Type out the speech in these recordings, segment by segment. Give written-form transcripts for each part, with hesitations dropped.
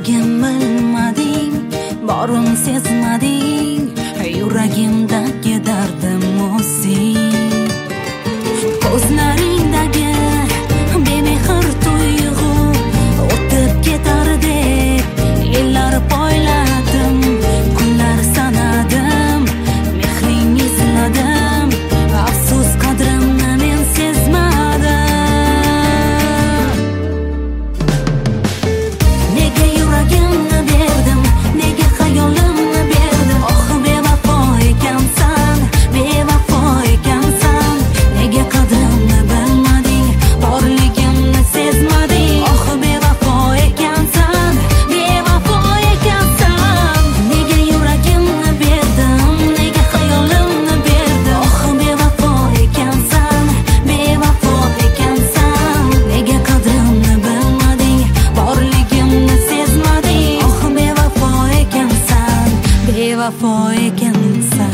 Yuragim bilmading, borim sezmading, yuragimdagi dardim o'zing. Ko'zlaringdagi bemehr tuyg'u o'tib ketardek, yillar poyladim, kunlar sanadim, mehring izladim, afsus qadrimni men sezmadim. Nega yuragimni berdim, nega xayolimni berdim, oh bevafo ekansan, bevafo ekansan. Nega qadrimni bilmading, borligimni sezmading, oh bevafo ekansan, bevafo ekansan. Nega yuragimni berdim, nega xayolimni berdim, oh bevafo ekansan, bevafo ekansan. Nega qadrimni bilmading, borligimni sezmading, oh bevafo ekansan, bevafo ekansan.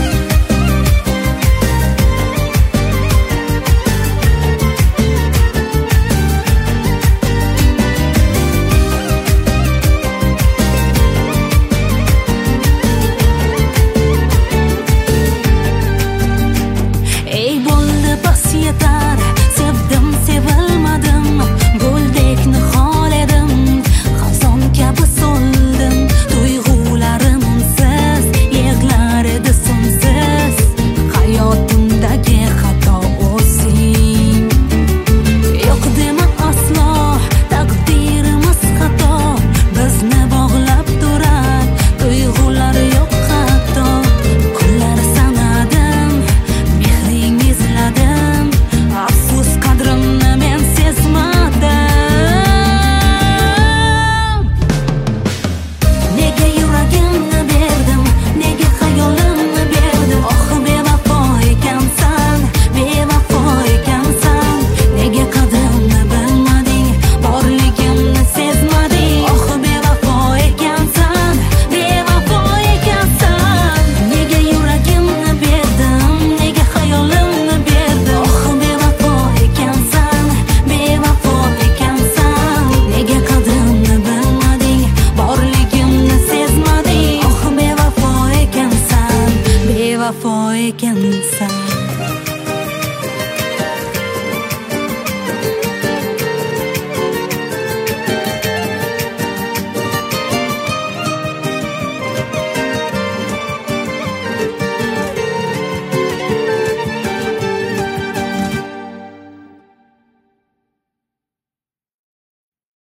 Ey bo'ldi bas yetar, sevdim sevilmadim, guldek nihol edim, xazon kabi so'ldim, tuyg'ularim unsiz, yig'lar edi so'ngsiz, hayotimdagi xato o'zing. Yo'q dema aslo, taqdirimiz xato, bizni bog'lab turar tuyg'ular yo'q hatto. Kunlar sanadim, mehring izladim, afsus qadrimni men sezmadim. Nega yuragimni berdim, nega xayolimni berdim, oh bevafo ekansan, bevafo ekansan. Nega qadrimni bilmading, borligimni sezmading, oh bevafo ekansan, bevafo ekansan. Nega yuragimni berdim, nega xayolimni berdim, oh bevafo ekansan, bevafo ekansan. Nega qadrimni bilmading, borligimni sezmading, oh bevafo ekansan, bevafo ekansan.